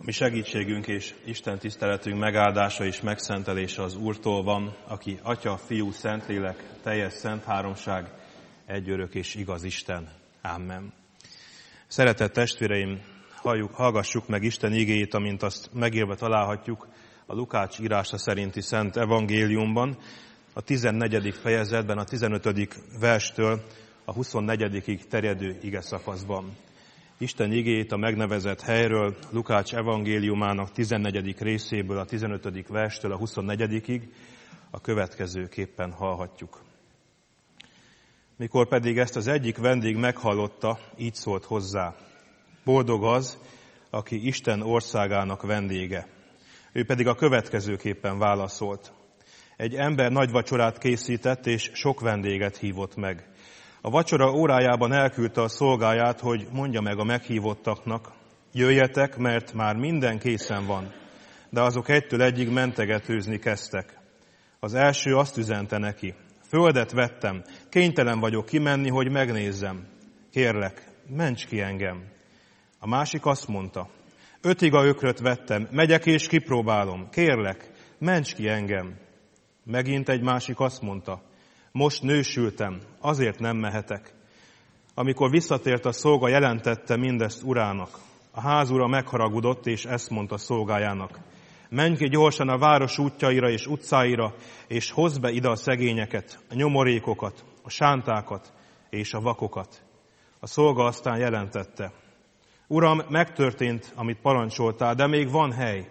Mi segítségünk és Isten tiszteletünk megáldása és megszentelése az Úrtól van, aki Atya, Fiú, Szentlélek, teljes szent háromság, egy örök és igaz Isten. Amen. Szeretett testvéreim, hallgassuk meg Isten igéjét, amint azt megírva találhatjuk a Lukács írása szerinti Szent Evangéliumban, a 14. fejezetben, a 15. verstől a 24. terjedő igeszakaszban. Isten igéjét a megnevezett helyről, Lukács evangéliumának 14. részéből, a 15. verstől a 24. a következőképpen hallhatjuk. Mikor pedig ezt az egyik vendég meghallotta, így szólt hozzá: boldog az, aki Isten országának vendége. Ő pedig a következőképpen válaszolt: egy ember nagy vacsorát készített, és sok vendéget hívott meg. A vacsora órájában elküldte a szolgáját, hogy mondja meg a meghívottaknak: jöjjetek, mert már minden készen van. De azok egytől egyig mentegetőzni kezdtek. Az első azt üzente neki: földet vettem, kénytelen vagyok kimenni, hogy megnézzem. Kérlek, ments ki engem. A másik azt mondta: 5 igaökröt vettem, megyek és kipróbálom. Kérlek, ments ki engem. Megint egy másik azt mondta: most nősültem, azért nem mehetek. Amikor visszatért a szolga, jelentette mindezt urának. A házura megharagudott, és ezt mondta szolgájának: menj ki gyorsan a város útjaira és utcáira, és hozd be ide a szegényeket, a nyomorékokat, a sántákat és a vakokat. A szolga aztán jelentette: Uram, megtörtént, amit parancsoltál, de még van hely.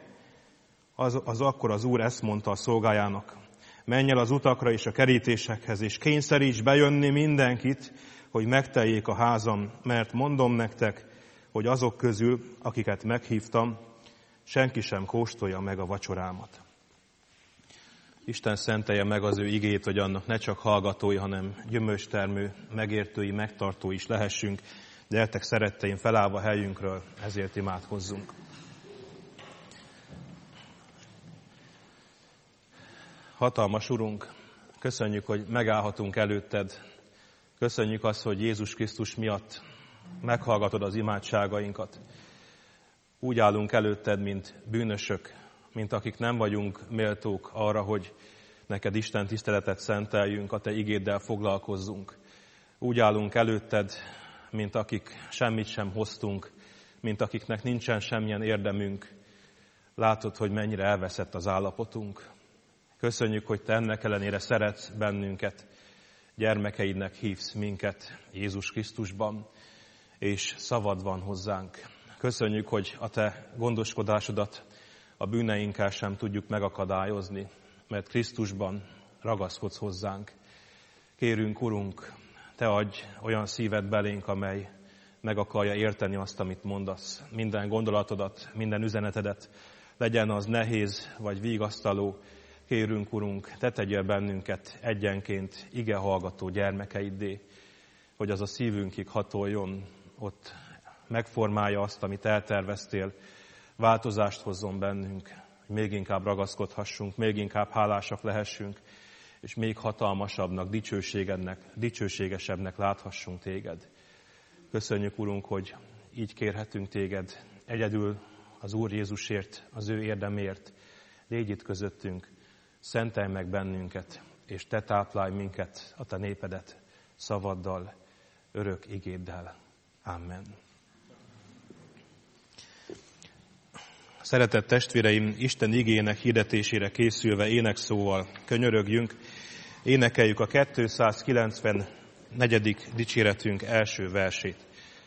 Akkor az úr ezt mondta a szolgájának: menj el az utakra és a kerítésekhez, és kényszeríts bejönni mindenkit, hogy megteljék a házam, mert mondom nektek, hogy azok közül, akiket meghívtam, senki sem kóstolja meg a vacsorámat. Isten szentelje meg az ő igét, hogy annak ne csak hallgatói, hanem gyümölcstermő, megértői, megtartói is lehessünk. Gyertek, szeretteim, felállva helyünkről, ezért imádkozzunk. Hatalmas Urunk, köszönjük, hogy megállhatunk előtted. Köszönjük azt, hogy Jézus Krisztus miatt meghallgatod az imádságainkat. Úgy állunk előtted, mint bűnösök, mint akik nem vagyunk méltók arra, hogy neked Isten tiszteletet szenteljünk, a te igéddel foglalkozzunk. Úgy állunk előtted, mint akik semmit sem hoztunk, mint akiknek nincsen semmilyen érdemünk. Látod, hogy mennyire elveszett az állapotunk. Köszönjük, hogy te ennek ellenére szeretsz bennünket, gyermekeidnek hívsz minket Jézus Krisztusban, és szavad van hozzánk. Köszönjük, hogy a te gondoskodásodat a bűneinkkel sem tudjuk megakadályozni, mert Krisztusban ragaszkodsz hozzánk. Kérünk, Urunk, te adj olyan szívet belénk, amely meg akarja érteni azt, amit mondasz. Minden gondolatodat, minden üzenetedet, legyen az nehéz vagy vigasztaló. Kérünk, Urunk, te tegyél bennünket egyenként igehallgató gyermekeiddé, hogy az a szívünkig hatoljon, ott megformálja azt, amit elterveztél, változást hozzon bennünk, hogy még inkább ragaszkodhassunk, még inkább hálásak lehessünk, és még hatalmasabbnak, dicsőségesebbnek láthassunk téged. Köszönjük, Urunk, hogy így kérhetünk téged, egyedül az Úr Jézusért, az ő érdemért. Légy itt közöttünk, szentelj meg bennünket, és te táplálj minket, a te népedet szavaddal, örök igéddel. Amen. Szeretett testvéreim, Isten igének hirdetésére készülve énekszóval könyörögjünk, énekeljük a 294. dicséretünk első versét.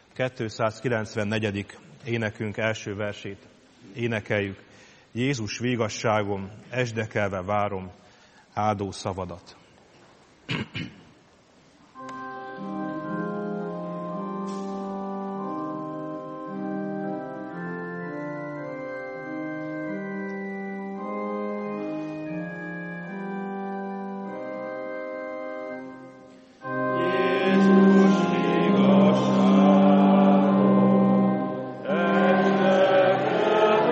294. énekünk első versét énekeljük. Jézus végasságom, esdekelve várom áldó szavadat.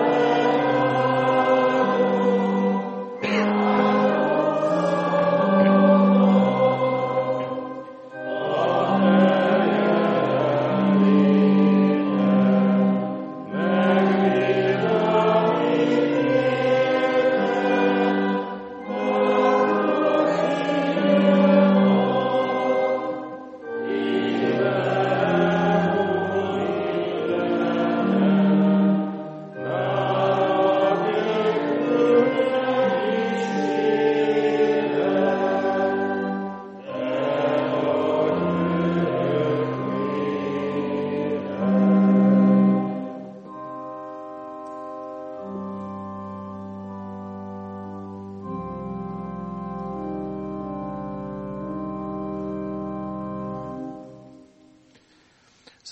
Amen.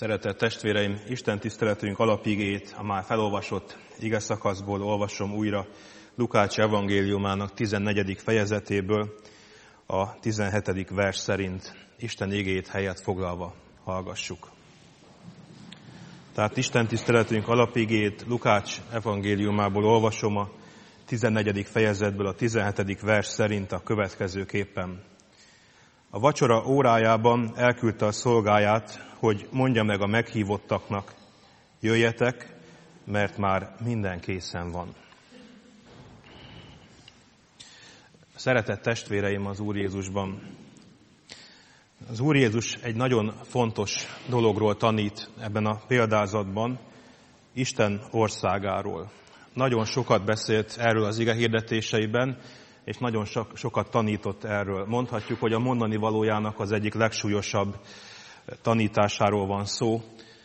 Szeretett testvéreim, Isten tiszteletünk alapigéjét a már felolvasott igeszakaszból olvasom újra Lukács evangéliumának 14. fejezetéből, a 17. vers szerint. Isten igéjét helyet foglalva hallgassuk. Tehát Isten tiszteletünk alapigéjét Lukács evangéliumából olvasom a 14. fejezetből, a 17. vers szerint a következőképpen. A vacsora órájában elküldte a szolgáját, hogy mondja meg a meghívottaknak, jöjjetek, mert már minden készen van. Szeretett testvéreim az Úr Jézusban! Az Úr Jézus egy nagyon fontos dologról tanít ebben a példázatban, Isten országáról. Nagyon sokat beszélt erről az ige hirdetéseiben, és nagyon sokat tanított erről. Mondhatjuk, hogy a mondani valójának az egyik legsúlyosabb tanításáról van szó,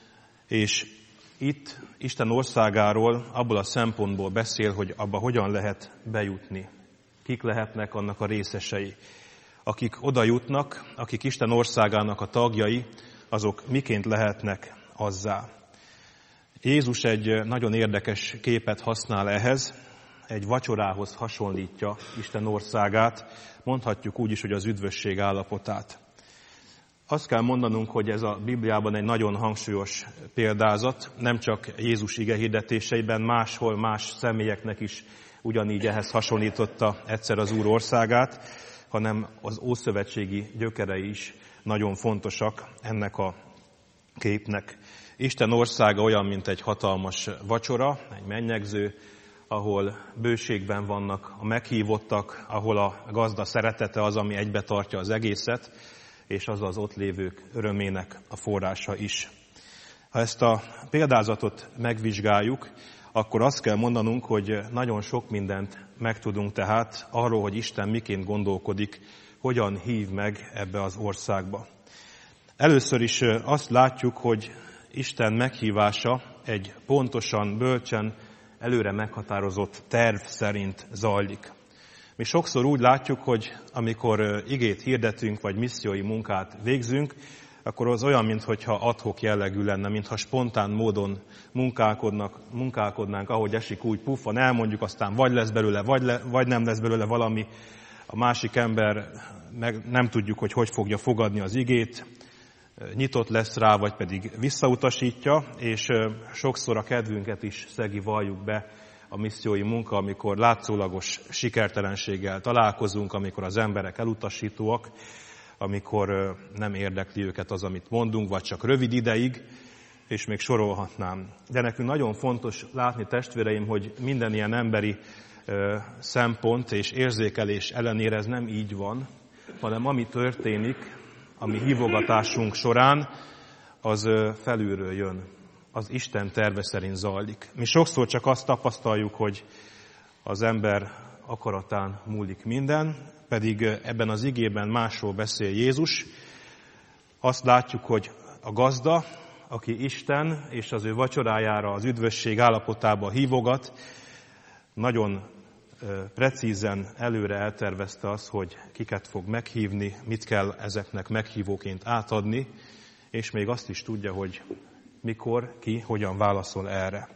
és itt Isten országáról abból a szempontból beszél, hogy abba hogyan lehet bejutni. Kik lehetnek annak a részesei. Akik oda jutnak, akik Isten országának a tagjai, azok miként lehetnek azzá. Jézus egy nagyon érdekes képet használ ehhez, egy vacsorához hasonlítja Isten országát, mondhatjuk úgy is, hogy az üdvösség állapotát. Azt kell mondanunk, hogy ez a Bibliában egy nagyon hangsúlyos példázat, nem csak Jézus ige hirdetéseiben, máshol más személyeknek is ugyanígy ehhez hasonlította egyszer az Úr országát, hanem az ószövetségi gyökerei is nagyon fontosak ennek a képnek. Isten országa olyan, mint egy hatalmas vacsora, egy mennyegző, ahol bőségben vannak a meghívottak, ahol a gazda szeretete az, ami egybe tartja az egészet, és az az ott lévők örömének a forrása is. Ha ezt a példázatot megvizsgáljuk, akkor azt kell mondanunk, hogy nagyon sok mindent megtudunk tehát arról, hogy Isten miként gondolkodik, hogyan hív meg ebbe az országba. Először is azt látjuk, hogy Isten meghívása egy pontosan, bölcsen, előre meghatározott terv szerint zajlik. Mi sokszor úgy látjuk, hogy amikor igét hirdetünk, vagy missziói munkát végzünk, akkor az olyan, mintha ad-hoc jellegű lenne, mintha spontán módon munkálkodnánk, ahogy esik, úgy puffan, elmondjuk, aztán vagy lesz belőle, vagy nem lesz belőle valami, a másik ember meg nem tudjuk, hogy fogja fogadni az igét, nyitott lesz rá, vagy pedig visszautasítja, és sokszor a kedvünket is szegi, valljuk be a missziói munka, amikor látszólagos sikertelenséggel találkozunk, amikor az emberek elutasítóak, amikor nem érdekli őket az, amit mondunk, vagy csak rövid ideig, és még sorolhatnám. De nekünk nagyon fontos látni, testvéreim, hogy minden ilyen emberi szempont és érzékelés ellenére ez nem így van, hanem ami történik, a mi hívogatásunk során, az felülről jön, az Isten terve szerint zajlik. Mi sokszor csak azt tapasztaljuk, hogy az ember akaratán múlik minden, pedig ebben az igében másról beszél Jézus. Azt látjuk, hogy a gazda, aki Isten és az ő vacsorájára, az üdvösség állapotába hívogat, nagyon precízen előre eltervezte azt, hogy kiket fog meghívni, mit kell ezeknek meghívóként átadni, és még azt is tudja, hogy mikor, ki, hogyan válaszol erre.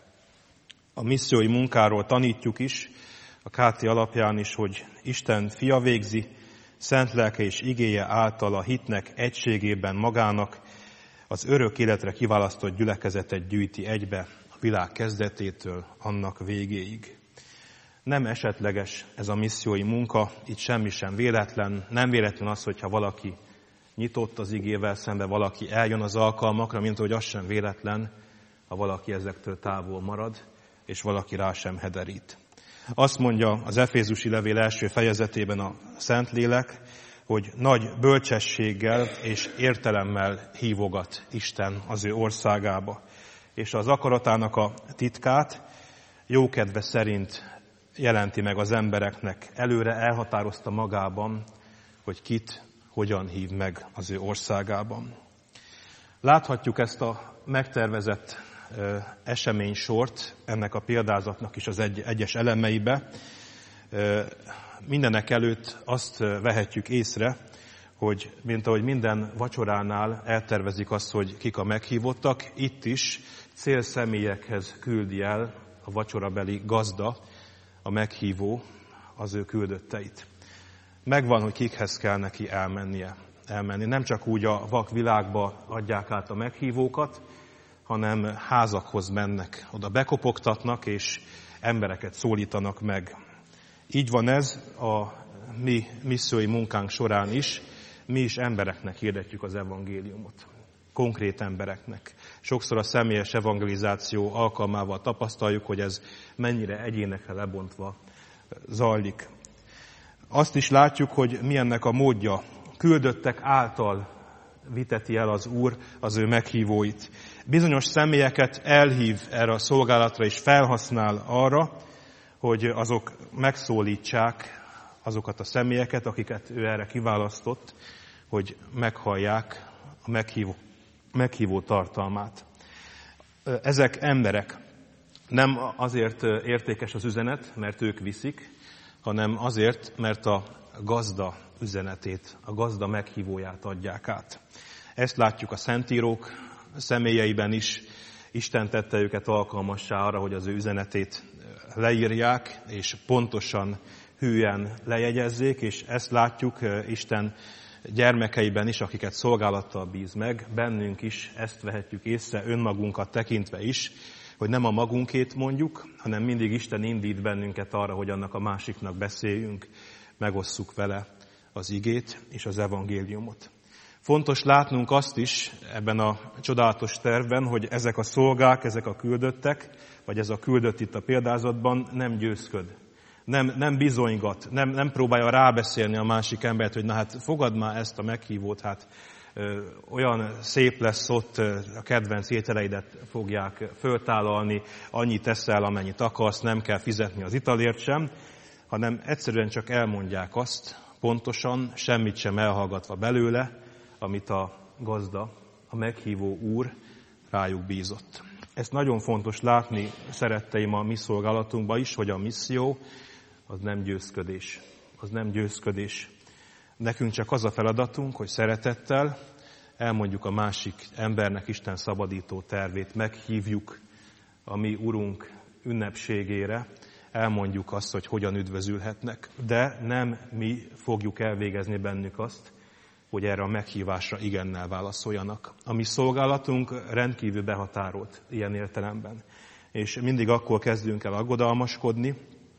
A missziói munkáról tanítjuk is, a KT alapján is, hogy Isten fia végzi, szent lelke és igéje által a hitnek egységében magának az örök életre kiválasztott gyülekezetet gyűjti egybe a világ kezdetétől annak végéig. Nem esetleges ez a missziói munka, itt semmi sem véletlen, nem véletlen az, hogyha valaki nyitott az igével szembe, valaki eljön az alkalmakra, mint hogy az sem véletlen, ha valaki ezektől távol marad, és valaki rá sem hederít. Azt mondja az Efézusi levél első fejezetében a Szentlélek, hogy nagy bölcsességgel és értelemmel hívogat Isten az ő országába. És az akaratának a titkát jókedve szerint jelenti meg az embereknek. Előre elhatározta magában, hogy kit, hogyan hív meg az ő országában. Láthatjuk ezt a megtervezett eseménysort ennek a példázatnak is az egyes elemeibe. Mindenek előtt azt vehetjük észre, hogy mint ahogy minden vacsoránál eltervezik azt, hogy kik a meghívottak, itt is célszemélyekhez küldi el a vacsorabeli gazda, a meghívó az ő küldötteit. Megvan, hogy kikhez kell neki elmenni. Nem csak úgy a vakvilágba adják át a meghívókat, hanem házakhoz mennek, oda bekopogtatnak, és embereket szólítanak meg. Így van ez a mi missziói munkánk során is. Mi is embereknek hirdetjük az evangéliumot. Konkrét embereknek. Sokszor a személyes evangelizáció alkalmával tapasztaljuk, hogy ez mennyire egyénekre lebontva zajlik. Azt is látjuk, hogy mi ennek a módja. Küldöttek által viteti el az Úr az ő meghívóit. Bizonyos személyeket elhív erre a szolgálatra és felhasznál arra, hogy azok megszólítsák azokat a személyeket, akiket ő erre kiválasztott, hogy meghallják a meghívó tartalmát. Ezek emberek. Nem azért értékes az üzenet, mert ők viszik, hanem azért, mert a gazda üzenetét, a gazda meghívóját adják át. Ezt látjuk a szentírók személyeiben is. Isten tette őket alkalmassá arra, hogy az ő üzenetét leírják, és pontosan, hűen lejegyezzék, és ezt látjuk Isten gyermekeiben is, akiket szolgálattal bíz meg, bennünk is ezt vehetjük észre, önmagunkat tekintve is, hogy nem a magunkét mondjuk, hanem mindig Isten indít bennünket arra, hogy annak a másiknak beszéljünk, megosszuk vele az igét és az evangéliumot. Fontos látnunk azt is ebben a csodálatos tervben, hogy ezek a szolgák, ezek a küldöttek, vagy ez a küldött itt a példázatban nem győzköd. Nem bizonygat, nem próbálja rábeszélni a másik embert, hogy na hát fogad már ezt a meghívót, hát olyan szép lesz ott, a kedvenc ételeidet fogják föltállalni, annyit teszel, amennyit akarsz, nem kell fizetni az italért sem, hanem egyszerűen csak elmondják azt, pontosan, semmit sem elhallgatva belőle, amit a gazda, a meghívó Úr rájuk bízott. Ezt nagyon fontos látni, szeretteim, a mi szolgálatunkban is, hogy a misszió az nem győzködés. Az nem győzködés. Nekünk csak az a feladatunk, hogy szeretettel elmondjuk a másik embernek Isten szabadító tervét, meghívjuk a mi Urunk ünnepségére, elmondjuk azt, hogy hogyan üdvözülhetnek, de nem mi fogjuk elvégezni bennük azt, hogy erre a meghívásra igennel válaszoljanak. A mi szolgálatunk rendkívül behatárolt ilyen értelemben. És mindig akkor kezdünk el aggodalmaskodni,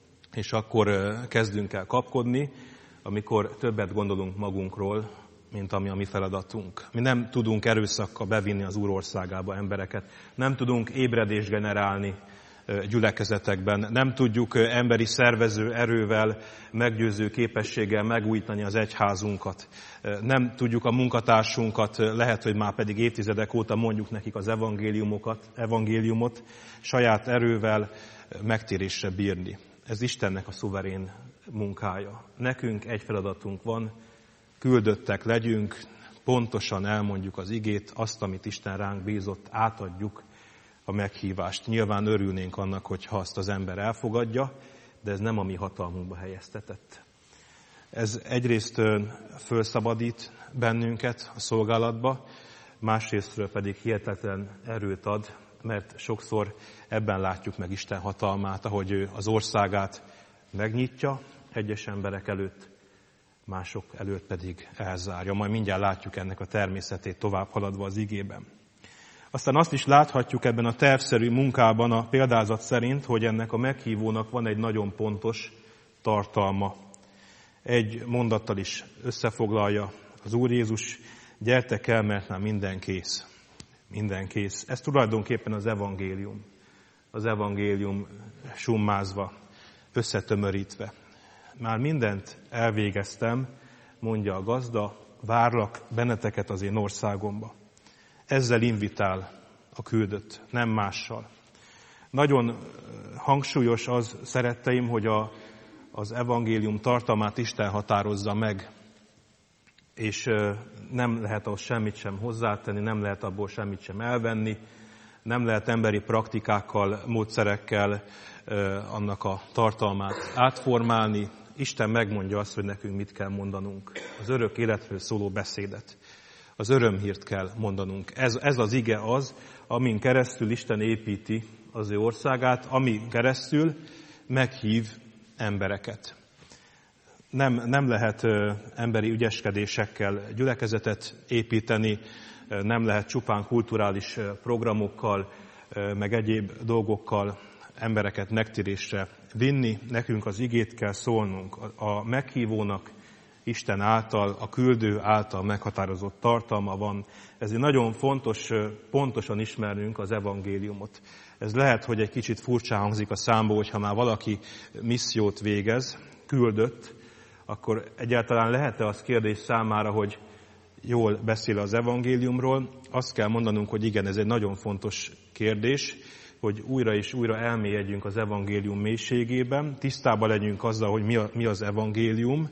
és akkor kezdünk el kapkodni, amikor többet gondolunk magunkról, mint ami a mi feladatunk. Mi nem tudunk erőszakkal bevinni az Úr országába embereket, nem tudunk ébredést generálni gyülekezetekben, nem tudjuk emberi szervező erővel, meggyőző képességgel megújítani az egyházunkat. Nem tudjuk a munkatársunkat, lehet, hogy már pedig évtizedek óta mondjuk nekik az evangéliumot, saját erővel megtérésre bírni. Ez Istennek a szuverén munkája. Nekünk egy feladatunk van, küldöttek legyünk, pontosan elmondjuk az igét, azt, amit Isten ránk bízott, átadjuk a meghívást. Nyilván örülnénk annak, hogyha azt az ember elfogadja, de ez nem a mi hatalmunkba helyeztetett. Ez egyrészt fölszabadít bennünket a szolgálatba, másrésztről pedig hihetetlen erőt ad, mert sokszor ebben látjuk meg Isten hatalmát, ahogy ő az országát megnyitja egyes emberek előtt, mások előtt pedig elzárja. Majd mindjárt látjuk ennek a természetét tovább haladva az igében. Aztán azt is láthatjuk ebben a tervszerű munkában a példázat szerint, hogy ennek a meghívónak van egy nagyon pontos tartalma. Egy mondattal is összefoglalja az Úr Jézus, gyertek el, mert már minden kész. Minden kész. Ez tulajdonképpen az evangélium. Az evangélium summázva, összetömörítve. Már mindent elvégeztem, mondja a gazda, várlak benneteket az én országomba. Ezzel invitál a küldött, nem mással. Nagyon hangsúlyos az, szeretteim, hogy az evangélium tartalmát Isten határozza meg, és nem lehet ahhoz semmit sem hozzátenni, nem lehet abból semmit sem elvenni, nem lehet emberi praktikákkal, módszerekkel annak a tartalmát átformálni, Isten megmondja azt, hogy nekünk mit kell mondanunk. Az örök életről szóló beszédet. Az örömhírt kell mondanunk. Ez az ige az, amin keresztül Isten építi az ő országát, amin keresztül meghív embereket. Nem lehet emberi ügyeskedésekkel gyülekezetet építeni, nem lehet csupán kulturális programokkal, meg egyéb dolgokkal embereket megtérésre vinni. Nekünk az igét kell szólnunk. A meghívónak Isten által, a küldő által meghatározott tartalma van. Ezért nagyon fontos pontosan ismernünk az evangéliumot. Ez lehet, hogy egy kicsit furcsán hangzik a számból, hogyha már valaki missziót végez, küldött, akkor egyáltalán lehet-e az kérdés számára, hogy jól beszél az evangéliumról? Azt kell mondanunk, hogy igen, ez egy nagyon fontos kérdés, hogy újra és újra elmélyedjünk az evangélium mélységében, tisztában legyünk azzal, hogy mi az evangélium,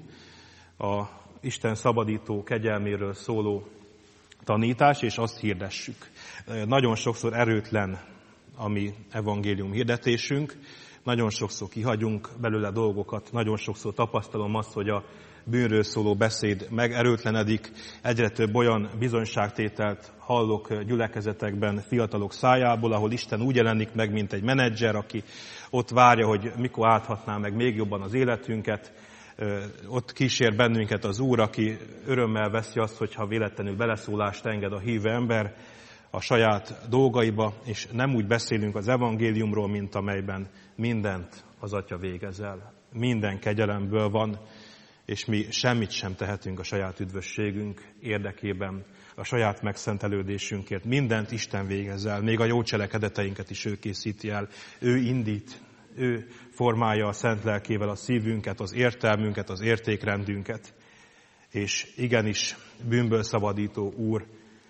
a Isten szabadító kegyelméről szóló tanítás, és azt hirdessük. Nagyon sokszor erőtlen a mi evangélium hirdetésünk, nagyon sokszor kihagyunk belőle dolgokat, nagyon sokszor tapasztalom azt, hogy a bűnről szóló beszéd megerőtlenedik, egyre több olyan bizonyságtételt hallok gyülekezetekben fiatalok szájából, ahol Isten úgy jelenik meg, mint egy menedzser, aki ott várja, hogy mikor áthatná meg még jobban az életünket, ott kísér bennünket az Úr, aki örömmel veszi azt, hogyha véletlenül beleszólást enged a hívő ember a saját dolgaiba, és nem úgy beszélünk az evangéliumról, mint amelyben mindent az Atya végez el. Minden kegyelemből van, és mi semmit sem tehetünk a saját üdvösségünk érdekében, a saját megszentelődésünkért. Mindent Isten végez el, még a jó cselekedeteinket is ő készíti el, ő indít, ő formálja a szent lelkével a szívünket, az értelmünket, az értékrendünket. És igenis bűnből szabadító Úr,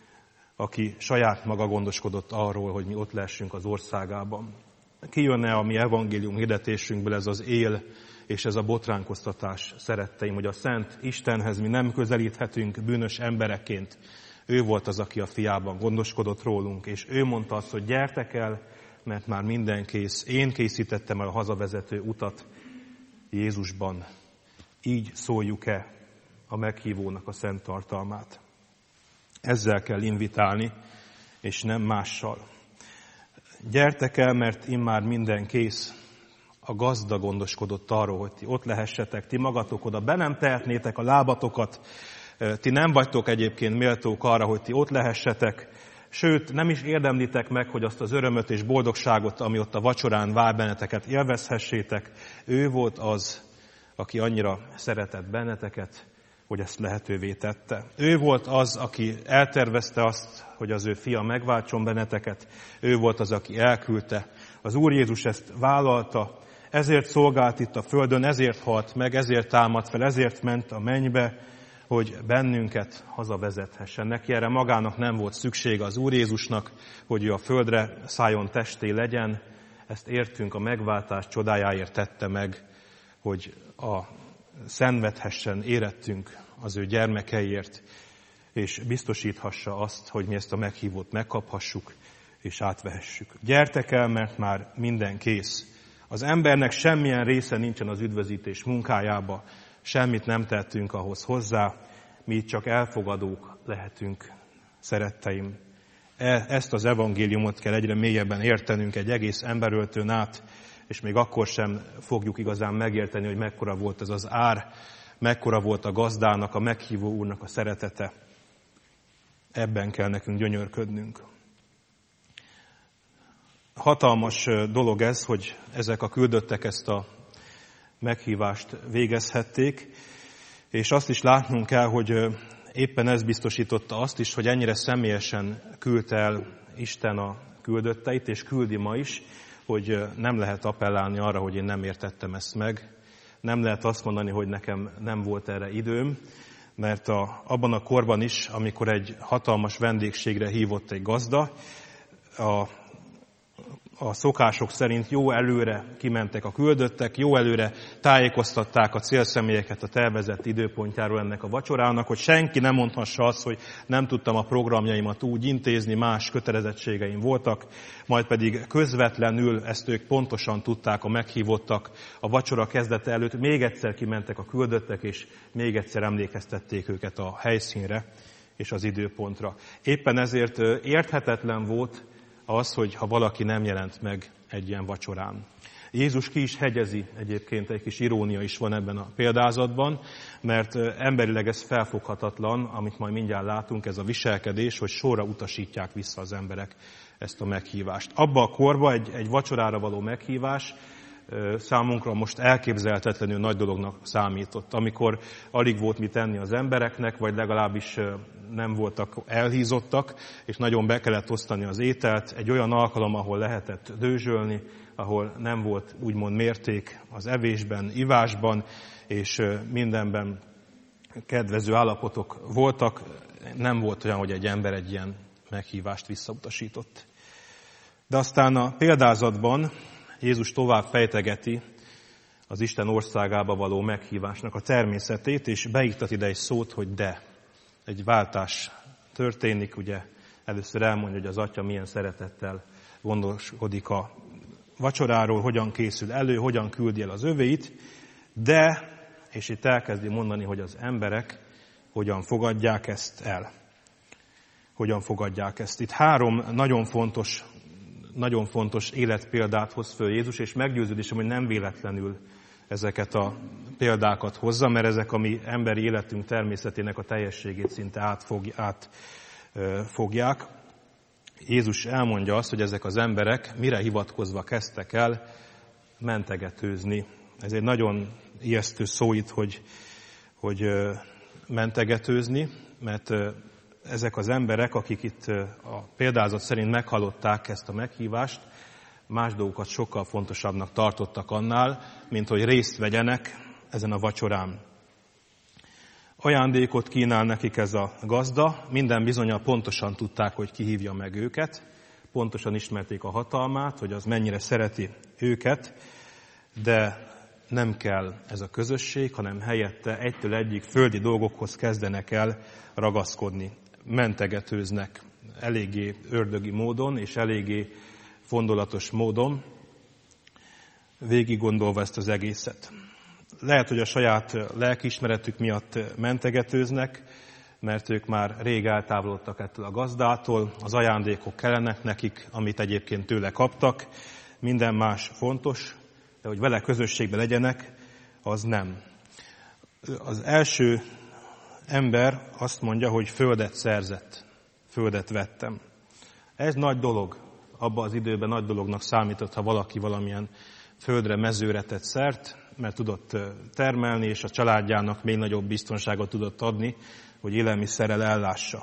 aki saját maga gondoskodott arról, hogy mi ott lehessünk az országában. Kijönne a mi evangélium hirdetésünkből ez az él, és ez a botránkoztatás, szeretteim, hogy a Szent Istenhez mi nem közelíthetünk bűnös embereként. Ő volt az, aki a fiában gondoskodott rólunk, és ő mondta azt, hogy gyertek el, mert már minden kész. Én készítettem el a hazavezető utat Jézusban. Így szóljuk-e a meghívónak a szent tartalmát? Ezzel kell invitálni, és nem mással. Gyertek el, mert immár minden kész. A gazda gondoskodott arról, hogy ti ott lehessetek, ti magatok oda be nem tehetnétek a lábatokat, ti nem vagytok egyébként méltók arra, hogy ti ott lehessetek, sőt, nem is érdemlitek meg, hogy azt az örömöt és boldogságot, ami ott a vacsorán vár benneteket, élvezhessétek. Ő volt az, aki annyira szeretett benneteket, hogy ezt lehetővé tette. Ő volt az, aki eltervezte azt, hogy az ő fia megváltson benneteket. Ő volt az, aki elküldte. Az Úr Jézus ezt vállalta, ezért szolgált itt a földön, ezért halt meg, ezért támadt fel, ezért ment a mennybe, hogy bennünket hazavezethessen. Neki erre magának nem volt szüksége, az Úr Jézusnak, hogy ő a földre szálljon testé legyen. Ezt értünk, a megváltás csodájáért tette meg, hogy szenvedhessen, érettünk az ő gyermekeiért, és biztosíthassa azt, hogy mi ezt a meghívót megkaphassuk, és átvehessük. Gyertek el, mert már minden kész. Az embernek semmilyen része nincsen az üdvözítés munkájába, semmit nem tettünk ahhoz hozzá, mi itt csak elfogadók lehetünk, szeretteim. Ezt az evangéliumot kell egyre mélyebben értenünk egy egész emberöltőn át, és még akkor sem fogjuk igazán megérteni, hogy mekkora volt ez az ár, mekkora volt a gazdának, a meghívó Úrnak a szeretete. Ebben kell nekünk gyönyörködnünk. Hatalmas dolog ez, hogy ezek a küldöttek ezt a meghívást végezhették, és azt is látnunk kell, hogy éppen ez biztosította azt is, hogy ennyire személyesen küldte el Isten a küldötteit, és küldi ma is, hogy nem lehet appellálni arra, hogy én nem értettem ezt meg. Nem lehet azt mondani, hogy nekem nem volt erre időm, mert abban a korban is, amikor egy hatalmas vendégségre hívott egy gazda, a szokások szerint jó előre kimentek a küldöttek, jó előre tájékoztatták a célszemélyeket a tervezett időpontjáról ennek a vacsorának, hogy senki nem mondhassa azt, hogy nem tudtam a programjaimat úgy intézni, más kötelezettségeim voltak, majd pedig közvetlenül ezt ők pontosan tudták, a meghívottak a vacsora kezdete előtt, még egyszer kimentek a küldöttek, és még egyszer emlékeztették őket a helyszínre és az időpontra. Éppen ezért érthetetlen volt az, hogy ha valaki nem jelent meg egy ilyen vacsorán. Jézus ki is hegyezi, egyébként egy kis irónia is van ebben a példázatban, mert emberileg ez felfoghatatlan, amit majd mindjárt látunk, ez a viselkedés, hogy sorra utasítják vissza az emberek ezt a meghívást. Abba a korba egy vacsorára való meghívás számunkra most elképzelhetetlenül nagy dolognak számított. Amikor alig volt mit enni az embereknek, vagy legalábbis nem voltak elhízottak, és nagyon be kellett osztani az ételt, egy olyan alkalom, ahol lehetett dőzsölni, ahol nem volt úgymond mérték az evésben, ivásban, és mindenben kedvező állapotok voltak, nem volt olyan, hogy egy ember egy ilyen meghívást visszautasított. De aztán a példázatban Jézus tovább fejtegeti az Isten országába való meghívásnak a természetét, és beiktat ide egy szót, hogy de. Egy váltás történik, ugye először elmondja, hogy az Atya milyen szeretettel gondoskodik a vacsoráról, hogyan készül elő, hogyan küldi el az övéit, de, és itt elkezdi mondani, hogy az emberek hogyan fogadják ezt el. Hogyan fogadják ezt. Itt 3 nagyon fontos életpéldát hoz föl Jézus, és meggyőződésem, hogy nem véletlenül ezeket a példákat hozza, mert ezek a mi emberi életünk természetének a teljességét szinte átfogják. Jézus elmondja azt, hogy ezek az emberek mire hivatkozva kezdtek el mentegetőzni. Ez egy nagyon ijesztő szó itt, hogy mentegetőzni, mert ezek az emberek, akik itt a példázat szerint meghallották ezt a meghívást, más dolgokat sokkal fontosabbnak tartottak annál, mint hogy részt vegyenek ezen a vacsorán. Ajándékot kínál nekik ez a gazda, minden bizonnyal pontosan tudták, hogy ki hívja meg őket, pontosan ismerték a hatalmát, hogy az mennyire szereti őket, de nem kell ez a közösség, hanem helyette egytől egyig földi dolgokhoz kezdenek el ragaszkodni. Mentegetőznek eléggé ördögi módon, és eléggé fondolatos módon, végig gondolva ezt az egészet. Lehet, hogy a saját lelkiismeretük miatt mentegetőznek, mert ők már rég eltávolodtak ettől a gazdától, az ajándékok kellenek nekik, amit egyébként tőle kaptak, minden más fontos, de hogy vele közösségben legyenek, az nem. Az első ember azt mondja, hogy földet szerzett, földet vettem. Ez nagy dolog. Abban az időben nagy dolognak számított, ha valaki valamilyen földre, mezőre tett szert, mert tudott termelni, és a családjának még nagyobb biztonságot tudott adni, hogy élelmiszerrel ellássa.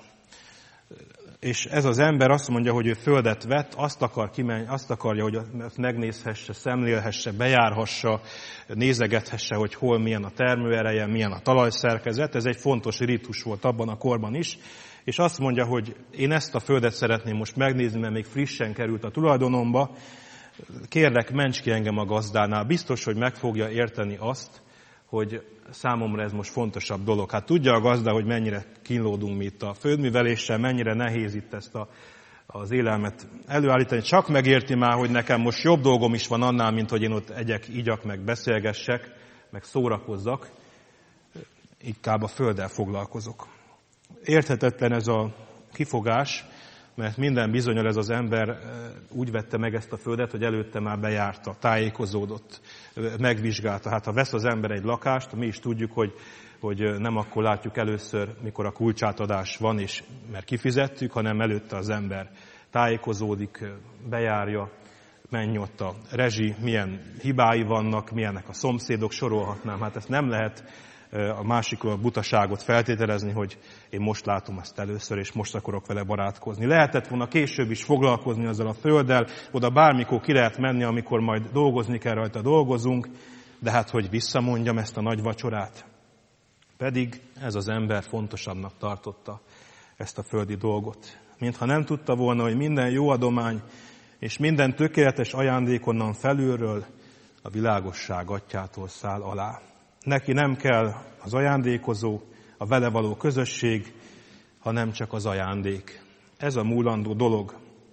És ez az ember azt mondja, hogy ő földet vett, azt akarja, hogy megnézhesse, szemlélhesse, bejárhassa, nézegethesse, hogy hol milyen a termőereje, milyen a talajszerkezet. Ez egy fontos ritus volt abban a korban is. És azt mondja, hogy én ezt a földet szeretném most megnézni, mert még frissen került a tulajdonomba. Kérlek, ments ki engem a gazdánál. Biztos, hogy meg fogja érteni azt, hogy számomra ez most fontosabb dolog. Hát tudja a gazda, hogy mennyire kínlódunk mi itt a földműveléssel, mennyire nehéz itt ezt az élelmet előállítani. Csak megérti már, hogy nekem most jobb dolgom is van annál, mint hogy én ott egyek, igyak, meg beszélgessek, meg szórakozzak. Inkább a földdel foglalkozok. Érthetetlen ez a kifogás, mert minden bizonnyal ez az ember úgy vette meg ezt a földet, hogy előtte már bejárta, tájékozódott, megvizsgálta. Hát ha vesz az ember egy lakást, mi is tudjuk, hogy nem akkor látjuk először, mikor a kulcsátadás van, és mert kifizettük, hanem előtte az ember tájékozódik, bejárja, menj ott a rezsi, milyen hibái vannak, milyenek a szomszédok, sorolhatnám. Hát ezt nem lehet a másikról a butaságot feltételezni, hogy én most látom ezt először, és most akarok vele barátkozni. Lehetett volna később is foglalkozni azzal a földdel, oda bármikor ki lehet menni, amikor majd dolgozni kell rajta, dolgozunk, de hát hogy visszamondjam ezt a nagy vacsorát. Pedig ez az ember fontosabbnak tartotta ezt a földi dolgot. Mintha nem tudta volna, hogy minden jó adomány és minden tökéletes ajándék onnan felülről, a világosság atyától száll alá. Neki nem kell az ajándékozó, a vele való közösség, hanem csak az ajándék. Ez a múlandó dolog.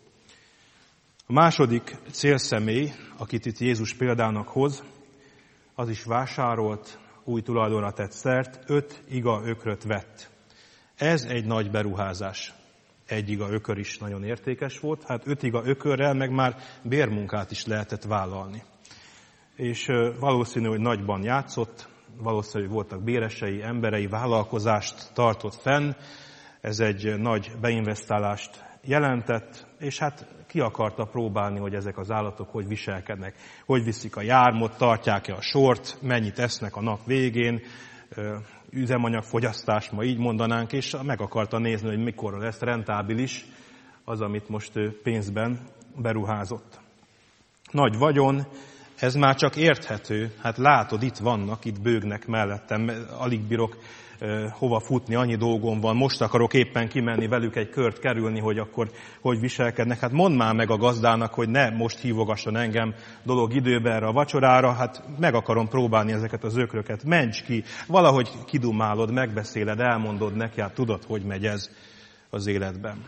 A második célszemély, akit itt Jézus példának hoz, az is vásárolt, új tulajdonra tett szert, 5 iga ökröt vett. Ez egy nagy beruházás. 1 iga ökör is nagyon értékes volt, hát 5 iga ökörrel meg már bérmunkát is lehetett vállalni. És valószínű, hogy nagyban játszott, valószínű, hogy voltak béresei, emberei, vállalkozást tartott fenn, ez egy nagy beinvestálást jelentett, és hát ki akarta próbálni, hogy ezek az állatok hogy viselkednek, hogy viszik a jármot, tartják-e a sort, mennyit esznek a nap végén, üzemanyagfogyasztás, ma így mondanánk, és meg akarta nézni, hogy mikor lesz rentábilis az, amit most pénzben beruházott. Nagy vagyon, ez már csak érthető, hát látod, itt vannak, itt bőgnek mellettem, alig bírok hova futni, annyi dolgom van, most akarok éppen kimenni velük egy kört kerülni, hogy akkor hogy viselkednek. Hát mondd már meg a gazdának, hogy ne most hívogasson engem dolog időbe erre a vacsorára, hát meg akarom próbálni ezeket az ökröket, menj ki, valahogy kidumálod, megbeszéled, elmondod neki, hát tudod, hogy megy ez az életben.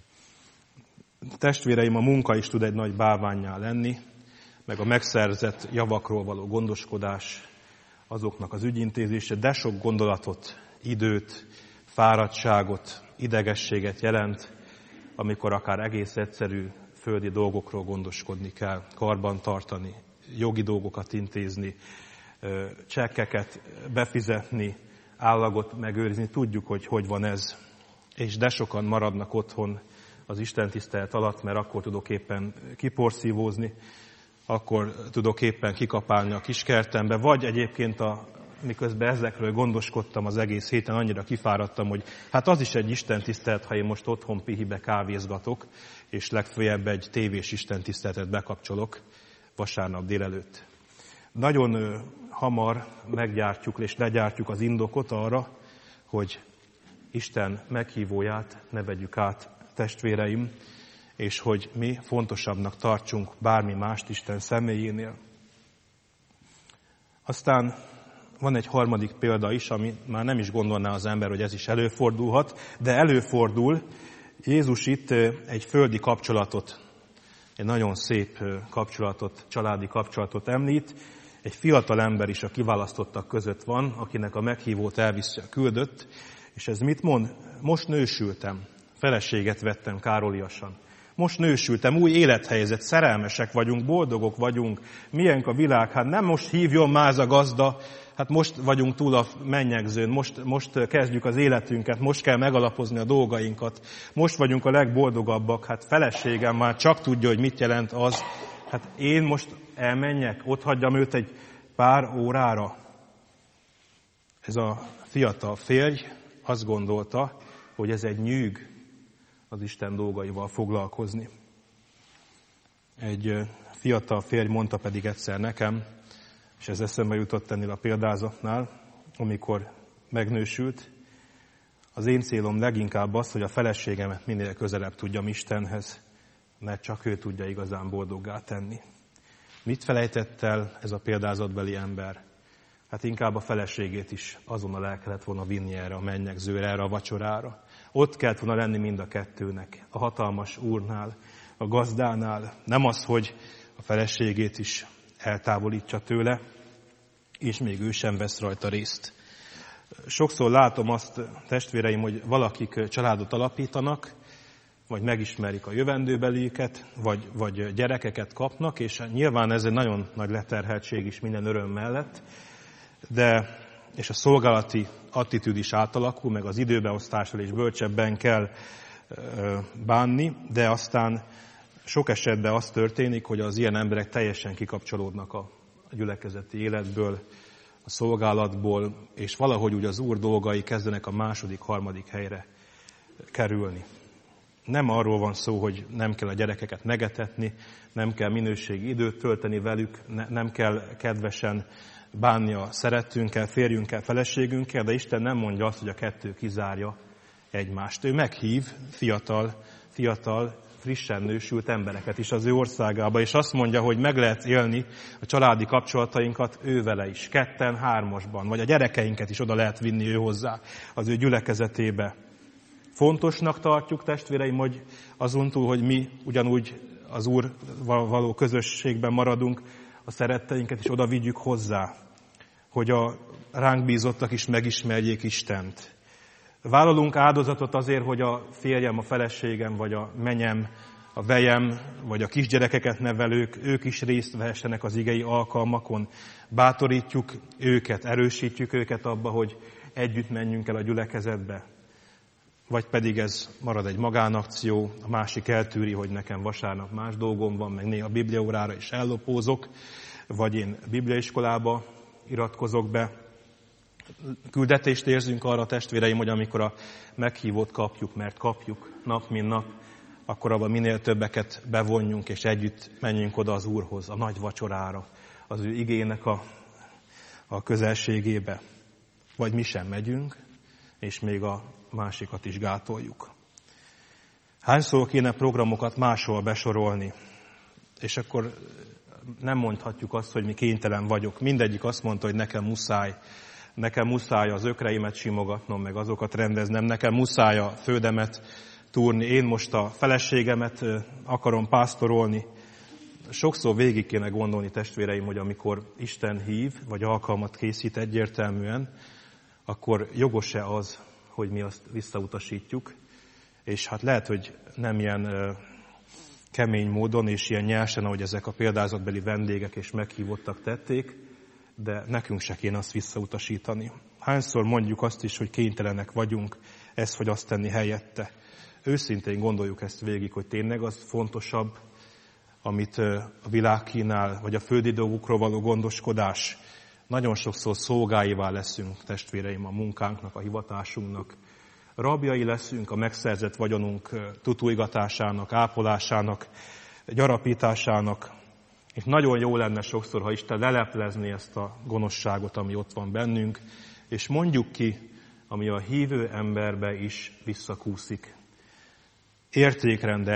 Testvéreim, a munka is tud egy nagy bálvánnyá lenni, meg a megszerzett javakról való gondoskodás, azoknak az ügyintézése, de sok gondolatot, időt, fáradtságot, idegességet jelent, amikor akár egész egyszerű földi dolgokról gondoskodni kell, karban tartani, jogi dolgokat intézni, csekkeket befizetni, állagot megőrizni. Tudjuk, hogy van ez. És de sokan maradnak otthon az istentisztelet alatt, mert akkor tudok éppen kiporszívózni, akkor tudok éppen kikapálni a kiskertembe, vagy egyébként miközben ezekről gondoskodtam az egész héten, annyira kifáradtam, hogy hát az is egy istentisztelet, ha én most otthon pihibe kávézgatok, és legfőjebb egy tévés istentiszteletet bekapcsolok vasárnap délelőtt. Nagyon hamar meggyártjuk és legyártjuk az indokot arra, hogy Isten meghívóját ne vegyük át, testvéreim, és hogy mi fontosabbnak tartsunk bármi mást Isten személyénél. Aztán van egy harmadik példa is, ami már nem is gondolná az ember, hogy ez is előfordulhat, de előfordul. Jézus itt egy földi kapcsolatot, egy nagyon szép kapcsolatot, családi kapcsolatot említ. Egy fiatal ember is a kiválasztottak között van, akinek a meghívót elviszi a küldött, és ez mit mond? Most nősültem, feleséget vettem károlyjasan. Most nősültem, új élethelyzet, szerelmesek vagyunk, boldogok vagyunk, milyenk a világ, hát nem most hívjon már ez a gazda, hát most vagyunk túl a mennyegzőn, most kezdjük az életünket, most kell megalapozni a dolgainkat, most vagyunk a legboldogabbak, hát feleségem már csak tudja, hogy mit jelent az, hát én most elmenjek, ott hagyjam őt egy pár órára. Ez a fiatal férj azt gondolta, hogy ez egy nyűg, az Isten dolgaival foglalkozni. Egy fiatal férj mondta pedig egyszer nekem, és ez eszembe jutott ennél a példázatnál, amikor megnősült, az én célom leginkább az, hogy a feleségemet minél közelebb tudjam Istenhez, mert csak ő tudja igazán boldoggá tenni. Mit felejtett el ez a példázatbeli ember? Hát inkább a feleségét is azonnal el kellett volna vinni erre a mennyegzőre, erre a vacsorára. Ott kellett volna lenni mind a kettőnek, a hatalmas úrnál, a gazdánál. Nem az, hogy a feleségét is eltávolítsa tőle, és még ő sem vesz rajta részt. Sokszor látom azt, testvéreim, hogy valakik családot alapítanak, vagy megismerik a jövendőbelieket, vagy gyerekeket kapnak, és nyilván ez egy nagyon nagy leterheltség is minden öröm mellett, és a szolgálati attitűd is átalakul, meg az időbeosztással is bölcsebben kell bánni, de aztán sok esetben az történik, hogy az ilyen emberek teljesen kikapcsolódnak a gyülekezeti életből, a szolgálatból, és valahogy úgy az Úr dolgai kezdenek a második, harmadik helyre kerülni. Nem arról van szó, hogy nem kell a gyerekeket megetetni, nem kell minőségi időt tölteni velük, nem kell kedvesen bánni a szerettünkkel, férjünkkel, feleségünkkel, de Isten nem mondja azt, hogy a kettő kizárja egymást. Ő meghív fiatal frissen nősült embereket is az ő országába, és azt mondja, hogy meg lehet élni a családi kapcsolatainkat ővele is, 2-3-asban, vagy a gyerekeinket is oda lehet vinni ő hozzá, az ő gyülekezetébe. Fontosnak tartjuk, testvéreim, hogy azon túl, hogy mi ugyanúgy az Úrval való közösségben maradunk, a szeretteinket is oda vigyük hozzá, hogy a ránk bízottak is megismerjék Istent. Vállalunk áldozatot azért, hogy a férjem, a feleségem, vagy a menyem, a vejem, vagy a kisgyerekeket nevelők, ők is részt vehessenek az igei alkalmakon. Bátorítjuk őket, erősítjük őket abba, hogy együtt menjünk el a gyülekezetbe. Vagy pedig ez marad egy magánakció, a másik eltűri, hogy nekem vasárnap más dolgom van, meg néha bibliaórára is ellopózok, vagy én bibliaiskolába iratkozok be. Küldetést érzünk arra, testvéreim, hogy amikor a meghívót kapjuk, mert kapjuk nap mint nap, akkor abban minél többeket bevonjunk, és együtt menjünk oda az Úrhoz, a nagy vacsorára, az ő igének a közelségébe. Vagy mi sem megyünk, és még a másikat is gátoljuk. Hányszor kéne programokat máshol besorolni, és akkor nem mondhatjuk azt, hogy mi kénytelen vagyok. Mindegyik azt mondta, hogy nekem muszáj az ökreimet simogatnom, meg azokat rendeznem, nekem muszáj a földemet túrni, én most a feleségemet akarom pásztorolni. Sokszor végig kéne gondolni, testvéreim, hogy amikor Isten hív, vagy alkalmat készít egyértelműen, akkor jogos-e az, hogy mi azt visszautasítjuk, és hát lehet, hogy nem ilyen kemény módon és ilyen nyersen, ahogy ezek a példázatbeli vendégek és meghívottak tették, de nekünk se kéne azt visszautasítani. Hányszor mondjuk azt is, hogy kénytelenek vagyunk ezt vagy azt tenni helyette. Őszintén gondoljuk ezt végig, hogy tényleg az fontosabb, amit a világ kínál, vagy a földi dolgokról való gondoskodás. Nagyon sokszor szolgáivá leszünk, testvéreim, a munkánknak, a hivatásunknak. Rabjai leszünk a megszerzett vagyonunk tutuigatásának, ápolásának, gyarapításának. És nagyon jó lenne sokszor, ha Isten leleplezné ezt a gonoszságot, ami ott van bennünk, és mondjuk ki, ami a hívő emberbe is visszakúszik. Értékrend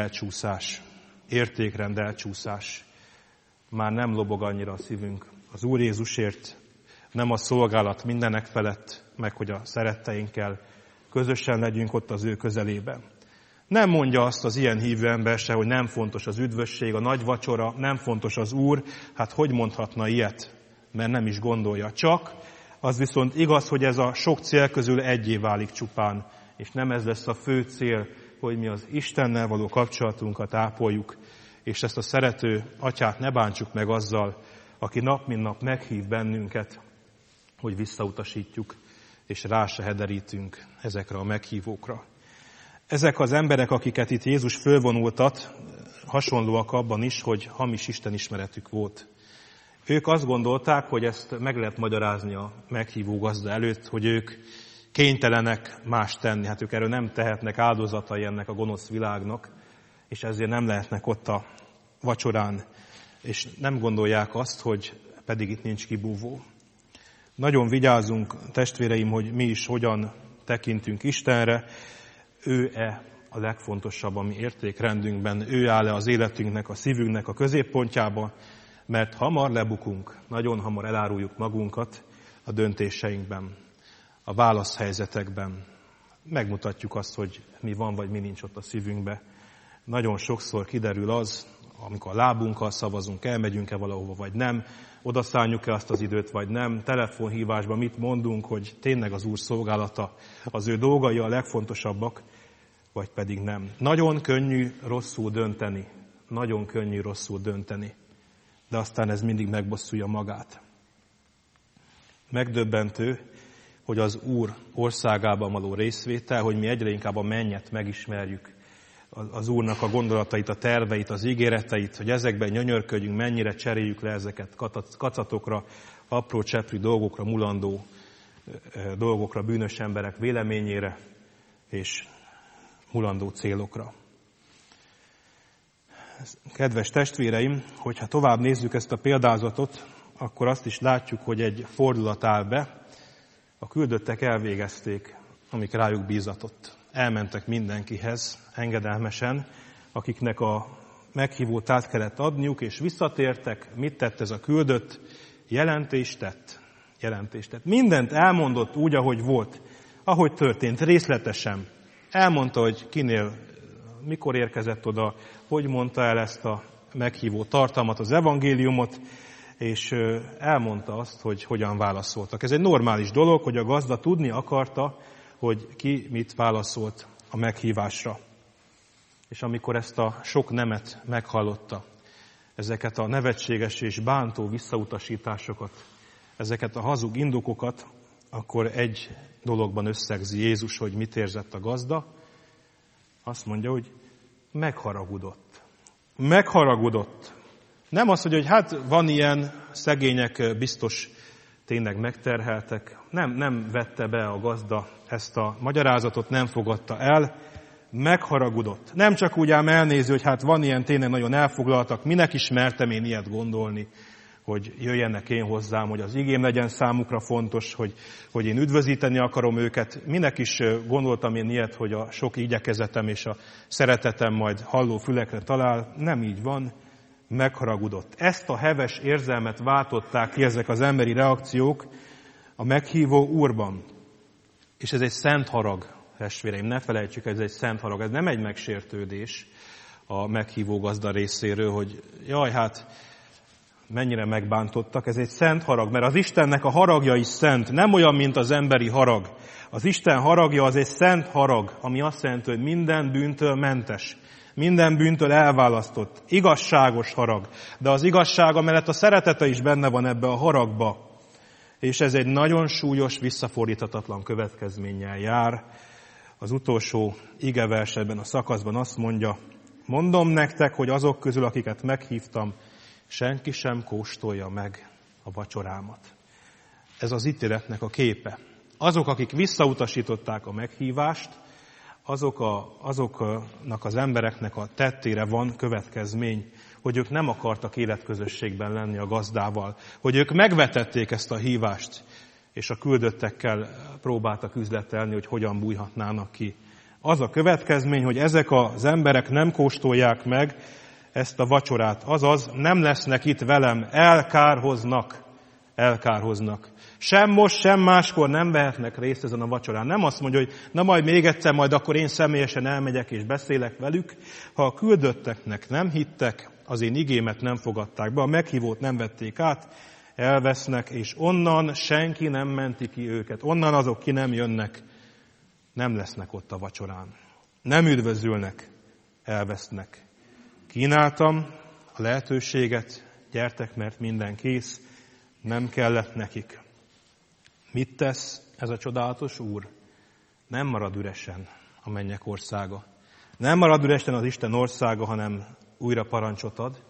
elcsúszás. Már nem lobog annyira a szívünk az Úr Jézusért, nem a szolgálat mindenek felett, meg hogy a szeretteinkkel közösen legyünk ott az ő közelében. Nem mondja azt az ilyen hívő ember se, hogy nem fontos az üdvösség, a nagy vacsora, nem fontos az Úr. Hát hogy mondhatna ilyet? Mert nem is gondolja. Csak az viszont igaz, hogy ez a sok cél közül egyé válik csupán, és nem ez lesz a fő cél, hogy mi az Istennel való kapcsolatunkat ápoljuk, és ezt a szerető atyát ne bántsuk meg azzal, aki nap mint nap meghív bennünket, hogy visszautasítjuk, és rá se hederítünk ezekre a meghívókra. Ezek az emberek, akiket itt Jézus fölvonultat, hasonlóak abban is, hogy hamis istenismeretük volt. Ők azt gondolták, hogy ezt meg lehet magyarázni a meghívó gazda előtt, hogy ők kénytelenek más tenni. Hát ők erről nem tehetnek áldozatai ennek a gonosz világnak, és ezért nem lehetnek ott a vacsorán, és nem gondolják azt, hogy pedig itt nincs kibúvó. Nagyon vigyázzunk, testvéreim, hogy mi is hogyan tekintünk Istenre. Ő-e a legfontosabb a mi értékrendünkben, ő áll-e az életünknek, a szívünknek a középpontjába, mert hamar lebukunk, nagyon hamar eláruljuk magunkat a döntéseinkben, a válaszhelyzetekben. Megmutatjuk azt, hogy mi van, vagy mi nincs ott a szívünkbe. Nagyon sokszor kiderül az, amikor a lábunkkal szavazunk, elmegyünk-e valahova, vagy nem, odaszálljuk-e azt az időt, vagy nem, telefonhívásban mit mondunk, hogy tényleg az Úr szolgálata, az ő dolgai a legfontosabbak, vagy pedig nem. Nagyon könnyű rosszul dönteni, de aztán ez mindig megbosszulja magát. Megdöbbentő, hogy az Úr országában való részvétel, hogy mi egyre inkább a mennyet megismerjük, az Úrnak a gondolatait, a terveit, az ígéreteit, hogy ezekben nyönyörködjünk, mennyire cseréljük le ezeket kacatokra, apró cseprű dolgokra, mulandó dolgokra, bűnös emberek véleményére és mulandó célokra. Kedves testvéreim, hogyha tovább nézzük ezt a példázatot, akkor azt is látjuk, hogy egy fordulat áll be. A küldöttek elvégezték, amik rájuk bízatott. Elmentek mindenkihez engedelmesen, akiknek a meghívót át kellett adniuk, és visszatértek. Mit tett ez a küldött? Jelentést tett. Mindent elmondott úgy, ahogy volt, ahogy történt, részletesen. Elmondta, hogy kinél, mikor érkezett oda, hogy mondta el ezt a meghívó tartalmat, az evangéliumot, és elmondta azt, hogy hogyan válaszoltak. Ez egy normális dolog, hogy a gazda tudni akarta, hogy ki mit válaszolt a meghívásra. És amikor ezt a sok nemet meghallotta, ezeket a nevetséges és bántó visszautasításokat, ezeket a hazug indokokat, akkor egy dologban összegzi Jézus, hogy mit érzett a gazda. Azt mondja, hogy megharagudott. Megharagudott. Nem azt mondja, hogy hát van ilyen, szegények biztos tényleg megterheltek. Nem vette be a gazda ezt a magyarázatot, nem fogadta el. Megharagudott. Nem csak úgy ám elnéző, hogy hát van ilyen, tényleg nagyon elfoglaltak, minek is mertem én ilyet gondolni, hogy jöjjenek én hozzám, hogy az igém legyen számukra fontos, hogy én üdvözíteni akarom őket. Minek is gondoltam én ilyet, hogy a sok igyekezetem és a szeretetem majd halló fülekre talál. Nem így van, megharagudott. Ezt a heves érzelmet váltották ki ezek az emberi reakciók a meghívó Úrban. És ez egy szent harag, testvéreim, ne felejtsük, ez egy szent harag. Ez nem egy megsértődés a meghívó gazda részéről, hogy jaj, hát mennyire megbántottak. Ez egy szent harag, mert az Istennek a haragja is szent, nem olyan, mint az emberi harag. Az Isten haragja az egy szent harag, ami azt jelenti, hogy minden bűntől mentes, minden bűntől elválasztott, igazságos harag. De az igazsága mellett a szeretete is benne van ebbe a haragba. És ez egy nagyon súlyos, visszafordíthatatlan következménnyel jár. Az utolsó igeversben, a szakaszban azt mondja, mondom nektek, hogy azok közül, akiket meghívtam, senki sem kóstolja meg a vacsorámat. Ez az ítéletnek a képe. Azok, akik visszautasították a meghívást, azoknak az embereknek a tettére van következmény, hogy ők nem akartak életközösségben lenni a gazdával, hogy ők megvetették ezt a hívást, és a küldöttekkel próbáltak üzletelni, hogy hogyan bújhatnának ki. Az a következmény, hogy ezek az emberek nem kóstolják meg ezt a vacsorát, azaz nem lesznek itt velem, elkárhoznak. Sem most, sem máskor nem vehetnek részt ezen a vacsorán. Nem azt mondja, hogy na majd még egyszer, majd akkor én személyesen elmegyek és beszélek velük. Ha a küldötteknek nem hittek, az én igémet nem fogadták be, a meghívót nem vették át, elvesznek, és onnan senki nem menti ki őket. Onnan azok ki nem jönnek, nem lesznek ott a vacsorán. Nem üdvözülnek, elvesznek. Kínáltam a lehetőséget, gyertek, mert minden kész, nem kellett nekik. Mit tesz ez a csodálatos Úr? Nem marad üresen a mennyek országa. Nem marad üresen az Isten országa, hanem újra parancsot ad.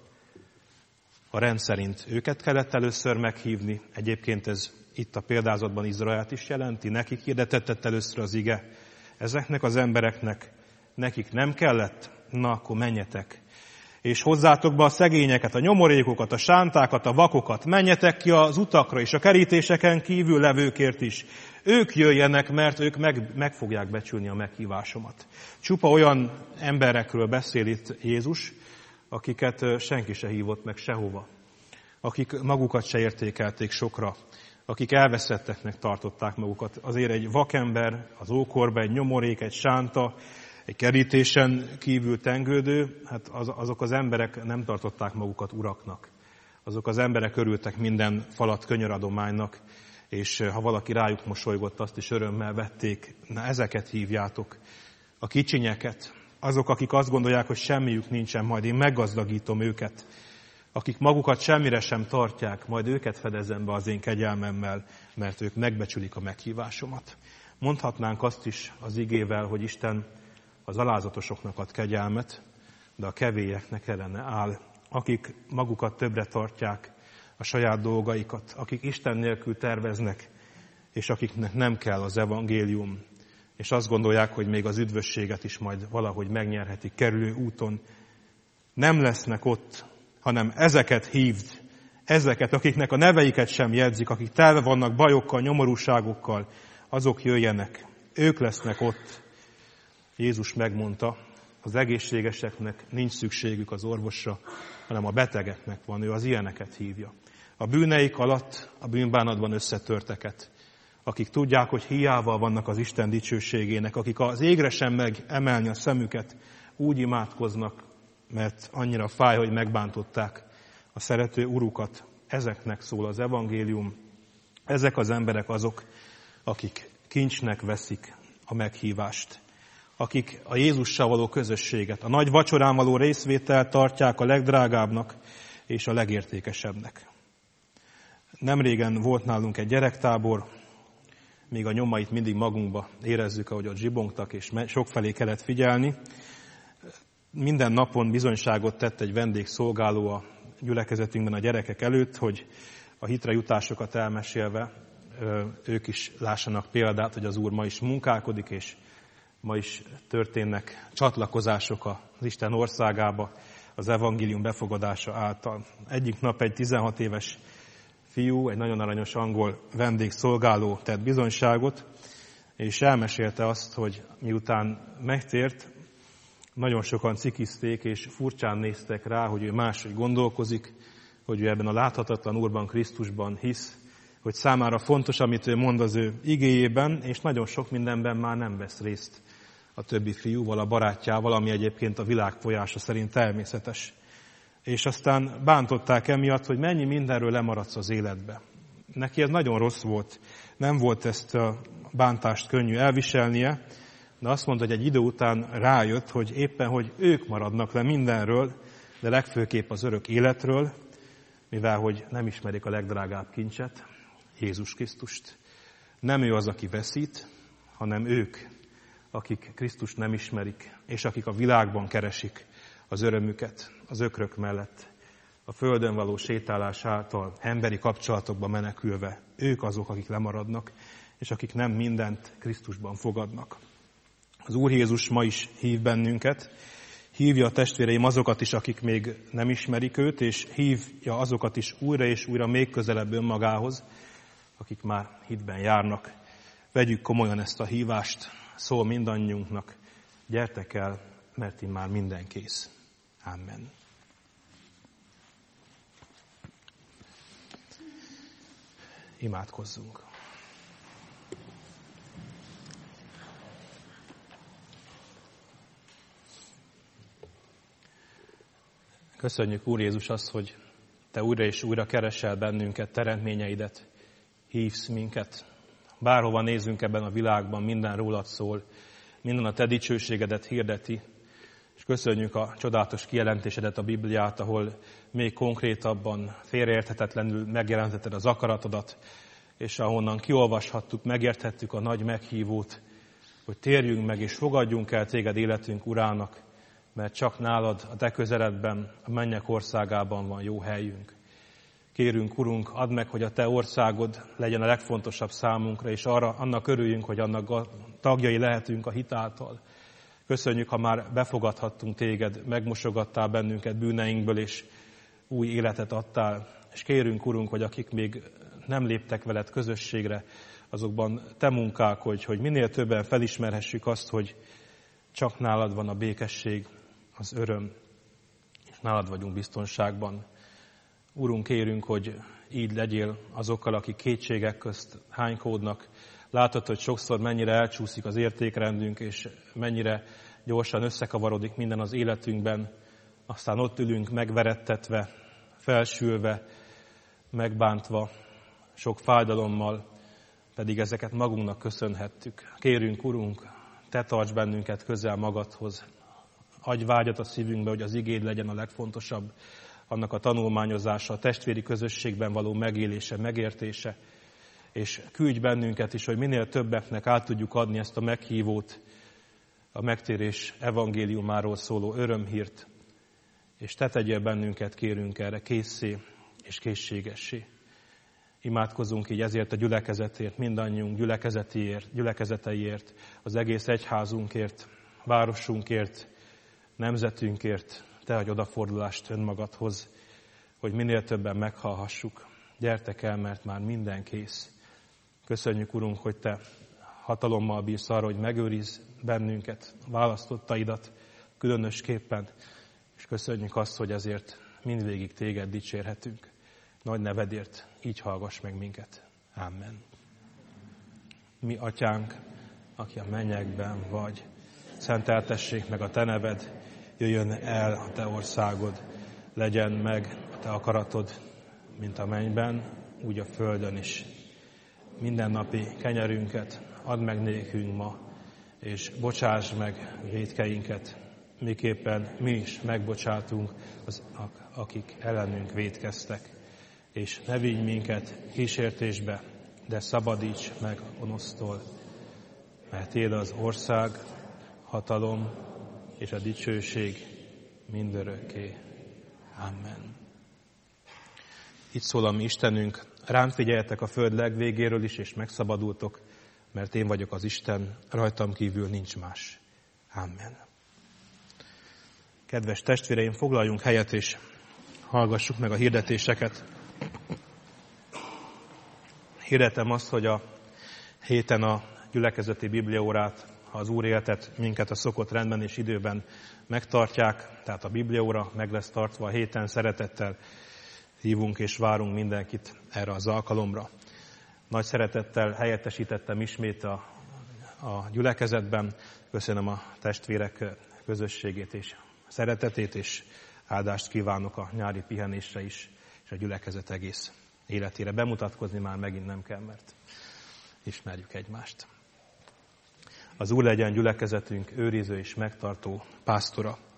A rend szerint őket kellett először meghívni. Egyébként ez itt a példázatban Izraelt is jelenti. Nekik hirdetett először az ige. Ezeknek az embereknek, nekik nem kellett, na akkor menjetek. És hozzátok be a szegényeket, a nyomorékokat, a sántákat, a vakokat. Menjetek ki az utakra és a kerítéseken kívül levőkért is. Ők jöjjenek, mert ők meg fogják becsülni a meghívásomat. Csupa olyan emberekről beszél itt Jézus, akiket senki se hívott meg sehova. Akik magukat se értékelték sokra. Akik elveszetteknek tartották magukat. Azért egy vakember az ókorba, egy nyomorék, egy sánta, egy kerítésen kívül tengődő, hát azok az emberek nem tartották magukat uraknak. Azok az emberek örültek minden falat könyöradománynak, és ha valaki rájuk mosolygott, azt is örömmel vették. Na, ezeket hívjátok, a kicsinyeket, azok, akik azt gondolják, hogy semmiük nincsen, majd én meggazdagítom őket, akik magukat semmire sem tartják, majd őket fedezem be az én kegyelmemmel, mert ők megbecsülik a meghívásomat. Mondhatnánk azt is az igével, hogy Isten az alázatosoknak ad kegyelmet, de a kevélyeknek ellene áll, akik magukat többre tartják, a saját dolgaikat, akik Isten nélkül terveznek, és akiknek nem kell az evangélium, és azt gondolják, hogy még az üdvösséget is majd valahogy megnyerhetik kerülő úton. Nem lesznek ott, hanem ezeket hívd, ezeket, akiknek a neveiket sem jegyzik, akik telve vannak bajokkal, nyomorúságokkal, azok jöjjenek, ők lesznek ott. Jézus megmondta, Az egészségeseknek nincs szükségük az orvosra, hanem a betegeknek van, ő az ilyeneket hívja. A bűneik alatt a bűnbánatban összetörteket, akik tudják, hogy hiával vannak az Isten dicsőségének, akik az égre sem megemelni a szemüket, úgy imádkoznak, mert annyira fáj, hogy megbántották a szerető urukat. Ezeknek szól az evangélium. Ezek az emberek azok, akik kincsnek veszik a meghívást, akik a Jézussal való közösséget, a nagy vacsorán való részvételt tartják a legdrágábbnak és a legértékesebbnek. Nemrégen volt nálunk egy gyerektábor, még a nyomait mindig magunkba érezzük, ahogy ott zsibongtak, és sokfelé kellett figyelni. Minden napon bizonyságot tett egy vendégszolgáló a gyülekezetünkben a gyerekek előtt, hogy a hitre jutásokat elmesélve ők is lássanak példát, hogy az Úr ma is munkálkodik, és ma is történnek csatlakozások az Isten országába az evangélium befogadása által. Egyik nap egy 16 éves fiú, egy nagyon aranyos angol vendégszolgáló tett bizonyságot, és elmesélte azt, hogy miután megtért, nagyon sokan cikizték, és furcsán néztek rá, hogy ő máshogy gondolkozik, hogy ő ebben a láthatatlan Úrban, Krisztusban hisz, hogy számára fontos, amit ő mond az ő igéjében, és nagyon sok mindenben már nem vesz részt a többi fiúval, a barátjával, ami egyébként a világ folyása szerint természetes. És aztán bántották emiatt, hogy mennyi mindenről lemaradsz az életbe. Neki ez nagyon rossz volt, nem volt ezt a bántást könnyű elviselnie, de azt mondta, hogy egy idő után rájött, hogy éppen, hogy ők maradnak le mindenről, de legfőképp az örök életről, mivel hogy nem ismerik a legdrágább kincset, Jézus Krisztust. Nem ő az, aki veszít, hanem ők, akik Krisztust nem ismerik, és akik a világban keresik az örömüket, az ökrök mellett, a földön való sétálás által, emberi kapcsolatokba menekülve. Ők azok, akik lemaradnak, és akik nem mindent Krisztusban fogadnak. Az Úr Jézus ma is hív bennünket, hívja a testvéreim azokat is, akik még nem ismerik őt, és hívja azokat is újra és újra még közelebb önmagához, akik már hitben járnak. Vegyük komolyan ezt a hívást, szól mindannyiunknak, gyertek el, mert immár minden kész. Amen. Imádkozzunk. Köszönjük, Úr Jézus, azt, hogy Te újra és újra keresel bennünket, teremtményeidet, hívsz minket. Bárhova nézzünk ebben a világban, minden rólad szól, minden a Te dicsőségedet hirdeti, és köszönjük a csodálatos kijelentésedet, a Bibliát, ahol még konkrétabban, félreérthetetlenül megjelentetted az akaratodat, és ahonnan kiolvashattuk, megérthettük a nagy meghívót, hogy térjünk meg és fogadjunk el Téged életünk urának, mert csak nálad, a Te közeledben, a mennyek országában van jó helyünk. Kérünk, Urunk, add meg, hogy a Te országod legyen a legfontosabb számunkra, és annak örüljünk, hogy annak tagjai lehetünk a hit által. Köszönjük, ha már befogadhattunk Téged, megmosogattál bennünket bűneinkből, és új életet adtál. És kérünk, Urunk, hogy akik még nem léptek veled közösségre, azokban Te munkálkodj, hogy minél többen felismerhessük azt, hogy csak nálad van a békesség, az öröm, és nálad vagyunk biztonságban. Urunk, kérünk, hogy így legyél azokkal, akik kétségek közt hánykódnak. Látod, hogy sokszor mennyire elcsúszik az értékrendünk, és mennyire gyorsan összekavarodik minden az életünkben. Aztán ott ülünk megverettetve, felsülve, megbántva, sok fájdalommal, pedig ezeket magunknak köszönhettük. Kérünk, Urunk, Te tarts bennünket közel magadhoz. Adj vágyat a szívünkbe, hogy az igéd legyen a legfontosabb, annak a tanulmányozása, a testvéri közösségben való megélése, megértése, és küldj bennünket is, hogy minél többeknek át tudjuk adni ezt a meghívót, a megtérés evangéliumáról szóló örömhírt, és Te tegyél bennünket, kérünk erre készé és készségessé. Imádkozunk így ezért a gyülekezetért, mindannyiunk gyülekezeteiért, az egész egyházunkért, városunkért, nemzetünkért. Te adj odafordulást önmagadhoz, hogy minél többen meghallhassuk. Gyertek el, mert már minden kész. Köszönjük, Urunk, hogy Te hatalommal bírsz arra, hogy megőrizz bennünket, választottaidat, különösképpen, és köszönjük azt, hogy ezért mindvégig téged dicsérhetünk. Nagy nevedért így hallgass meg minket. Amen. Mi atyánk, aki a mennyekben vagy, szenteltessék meg a te neved, jöjjön el a te országod, legyen meg a te akaratod, mint a mennyben, úgy a földön is. Mindennapi kenyerünket add meg nékünk ma, és bocsáss meg vétkeinket, miképpen mi is megbocsátunk akik ellenünk vétkeztek. És ne vigy minket kísértésbe, de szabadíts meg a gonosztól, mert tiéd az ország, hatalom és a dicsőség mindörökké. Amen. Itt szól a mi Istenünk, rám figyeljetek a föld legvégéről is, és megszabadultok, mert én vagyok az Isten, rajtam kívül nincs más. Amen. Kedves testvéreim, foglaljunk helyet, és hallgassuk meg a hirdetéseket. Hirdetem azt, hogy a héten a gyülekezeti bibliaórát, ha az Úr éltet minket a szokott rendben és időben megtartják, tehát a bibliaóra meg lesz tartva a héten, szeretettel hívunk és várunk mindenkit erre az alkalomra. Nagy szeretettel helyettesítettem ismét a gyülekezetben. Köszönöm a testvérek közösségét és szeretetét, és áldást kívánok a nyári pihenésre is, és a gyülekezet egész életére. Bemutatkozni már megint nem kell, mert ismerjük egymást. Az Úr legyen gyülekezetünk őriző és megtartó pásztora.